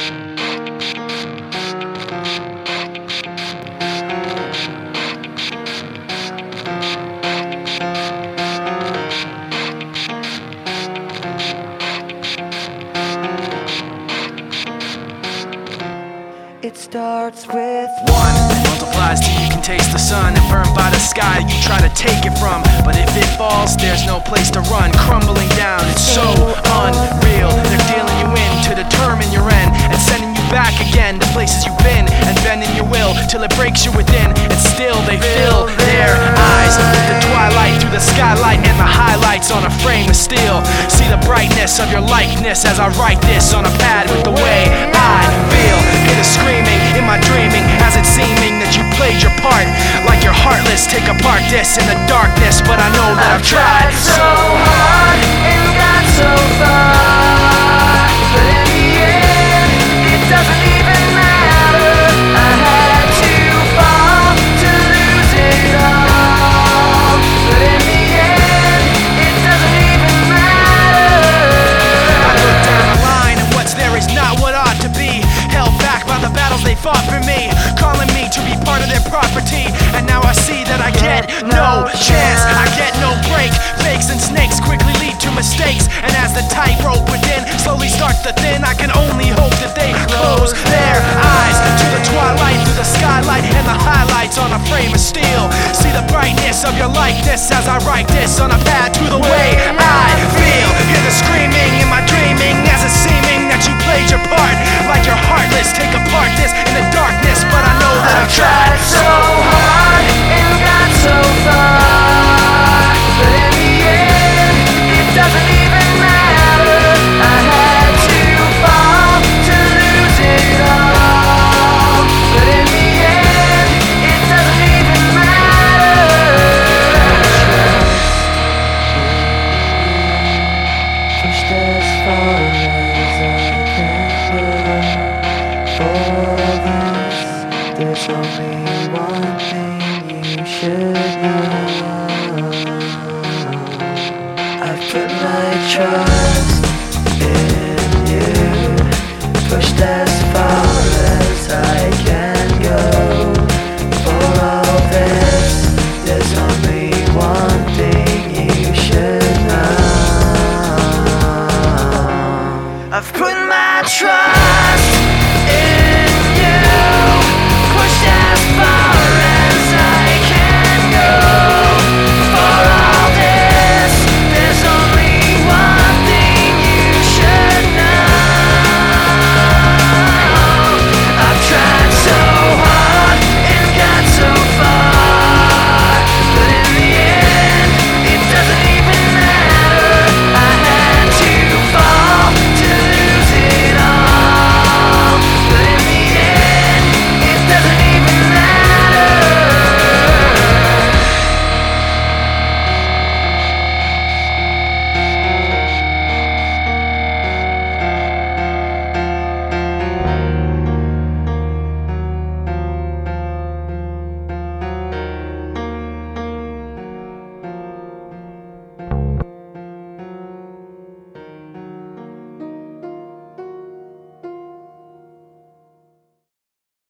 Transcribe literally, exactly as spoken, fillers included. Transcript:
It starts with one, multiplies till you can taste the sun, and burned by the sky you try to take it from. But if it falls, there's no place to run, crumbling down, it's so unreal. They're dealing you in to determine your end, and sending you back again to places you've been, and bending your will till it breaks you within. And still they fill their eyes with the twilight through the skylight and the highlights on a frame of steel. See the brightness of your likeness as I write this on a pad with the way I feel. Hear the screaming in my dreaming as it's seeming that you played your part. Like you're heartless, take apart this in the darkness, but I know that I've tried so hard and got so far, but in the end, it doesn't even matter. I had to fall to lose it all, but in the end, it doesn't even matter. I look down the line and what's there is not what ought to be. Held back by the battles they fought for me, calling me to be part of their property. And now I see that I get no chance, I get no break. Fakes and snakes quickly lead to mistakes, and as the tightrope within slowly starts to thin, I can only hope that they close their eyes to the twilight through the skylight and the highlights on a frame of steel. See the brightness of your likeness as I write this on a pad to the way I feel. Hear the screaming in my dreaming as it's seeming that you played your part. Like you're heartless, take apart this in the darkness, but I know that I've tried so hard and got so far, but in the end, it doesn't even matter. I had to fall to lose it all, but in the end, it doesn't even matter. Pushed as far as I can go. For this, there's only one thing you should know. I've put my trust in you, pushed as far as I can go. For all this, there's only one thing you should know. I've put my trust